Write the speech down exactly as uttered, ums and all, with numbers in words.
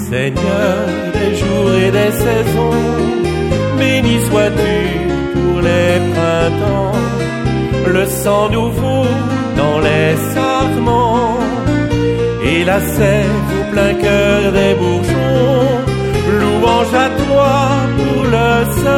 Seigneur des jours et des saisons, béni sois-tu pour les printemps, le sang nouveau dans les sarments, et la sève au plein cœur des bourgeons. Louange à toi pour le Saint.